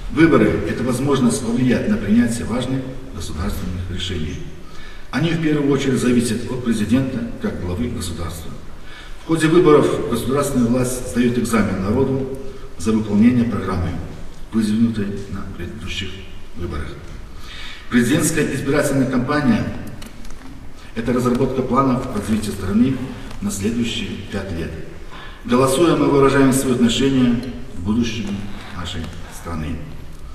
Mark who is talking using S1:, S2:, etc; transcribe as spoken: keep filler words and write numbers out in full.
S1: Выборы – это возможность повлиять на принятие важных государственных решений. Они в первую очередь зависят от президента как главы государства. В ходе выборов государственная власть сдает экзамен народу за выполнение программы, выдвинутой на предыдущих выборах. Президентская избирательная кампания – это разработка планов развития страны на следующие пять лет. Голосуя, мы выражаем свое отношение к будущему нашей страны.